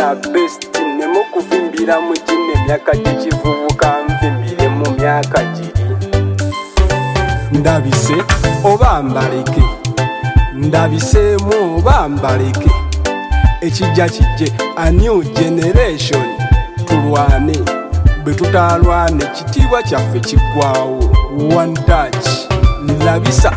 Uganda best nemukuvimbira mu gine myaka gikivubuka nvimbire mu myaka giri ndabise oba mbaleke ndabiseemu oba mbaleke ekijja kijje a new generation tulwane bwe tutalwane kitiibwa kyaffe kiggwawo one touch labisa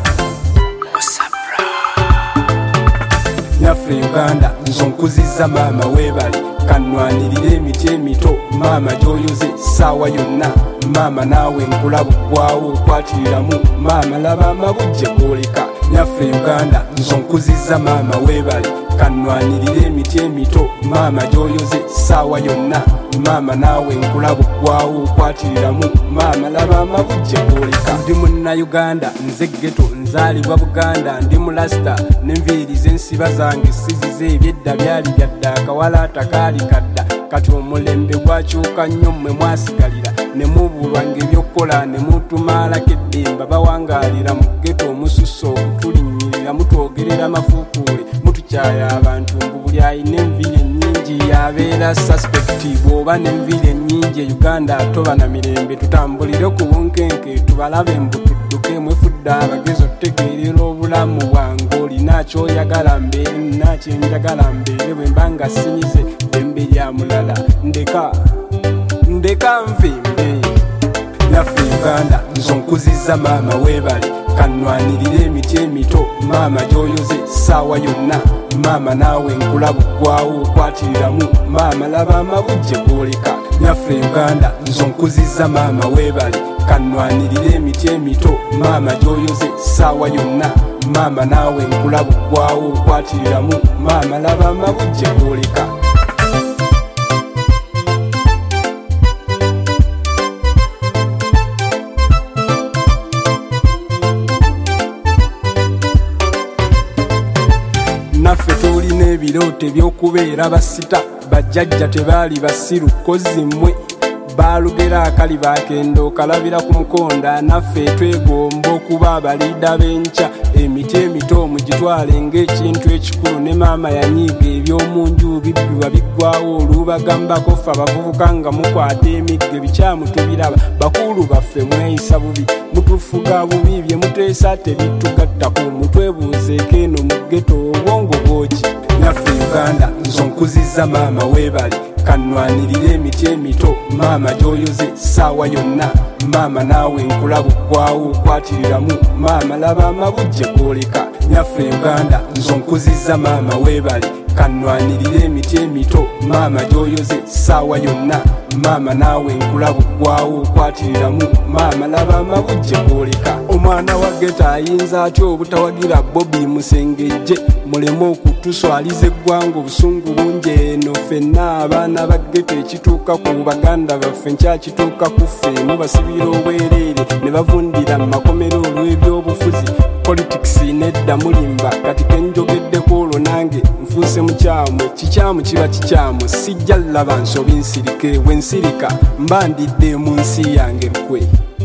yaffe Uganda nzonkuzizza maama weebale kanwanirire emiti emito maama gyoyoze saawa yonna maama naawe nkulabuggwawo okwatiriramu maama laba amabujje gooleka yaffe Uganda nzonkuzizza maama weebale kanwanirire emiti emito maama gyoyoze saawa yonna maama naawe nkulabuggwawo okwatiriramu maama laba amabujje gooleka ndi munnayuganda nze ghetto nzaalibwa Buganda ndi mulasita n'enviiri z'ensiba zange sizize ebyedda byali byadda akawala atakaali kadda kati omulembe gwakyuka nnyo mmwe mwasigalira ne mubulwa ng'ebyokukola ne mutumaalako eddemba bawangaalira mu ghetto omususo okutulinnyirira mutwogerera mafuukuule mutukyaya abantu mbu buli ayina enviiri ennyingi yabeera suspect bw'oba n'enviiri ennyingi e Uganda toba na mirembe tutambulire ku bunkenke tubalabe mbu tudduke mwefudde abagezi otutegeerera obulamu bwange olina kyoyagala mbeere nina kyenjagala mbeere bwe mba nga sinyize ddembe lya mulala ndeka nvimbe yaffe Uganda nzonkuzizza maama weebale kanwanirire emiti emito maama gyoyoze saawa yonna maama naawe nkulabuggwawo okwatiriramu maama laba amabujje gooleka yaffe Uganda nzonkuzizza maama weebale kanwanirire emiti emito maama gyoyoze saawa yonna maama naawe nkulabuggwawo okwatiriramu maama laba amabujje gooleka naffe tulina ebirooto eby'okubeera basita bajjajja tebaali basiru kozi mmwe baalugera akali baakendo okalabira ku mukonda naffe twegomba okuba abaliida b'enkya emiti emito mugitwale ng'ekintu ekikulu ne maama yanyiiga eby'omu nju bibbibwa biggwawo olubagambako ffe abavubuka nga mukwata emigga ebikyamu tubiraba bakulu baffe mweyisa bubi mutufuga bubi bye muteesa tebitugattako mutwebuuzeeko eno mu ghetto obwongo bwoki yaffe Uganda nzonkuzizza maama weebale kanwanirire emiti emito maama gyoyoze saawa yonna maama naawe nkulabuggwawo okwatiriramu maama laba amabujje gooleka yaffe Uganda nzonkuzizza maama weebale kanwanirire emiti emito maama gyoyoze saawa yonna maama naawe nkulabuggwawo okwatiriramu maama laba amabujje gooleka omwana wa ghetto ayinza atya obutawagira Bobby Musengejje muleme okutuswaliza eggwanga obusungu bungi eno ffenna abaana ba ghetto ekituuka ku baganda baffe nkyakituuka ku ffe mubasibira obwereere ne bavundira mu makomero olw'ebyobufuzi politics nedda mulimba kati kenjogeddeko olwo nange nfuuse mukyamu kikyamu kiba kikyamu sijja laba nsobi nsirike bwe nsirika mba ndidde mu nsi yange lukwe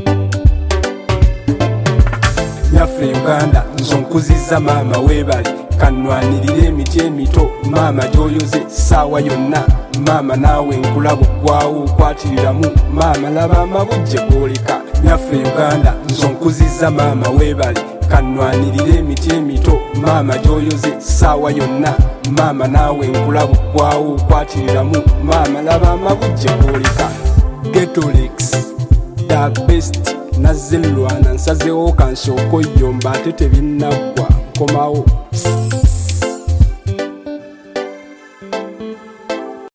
yaffe Uganda nzonkuzizza maama weebale kanwanirire emiti emito maama gyoyoze saawa yonna maama naawe nkulabuggwawo okwatiriramu maama laba amabujje gooleka yaffe Uganda nzonkuzizza maama weebale kanwanirire emiti emito maama gyoyoze saawa yonna maama naawe nkulabuggwawo okwatiriramu maama laba amabujje gooleka Ghettolex the best nazze lwana nsazeewo kansookoyo mba ate tebinnaggwa komawo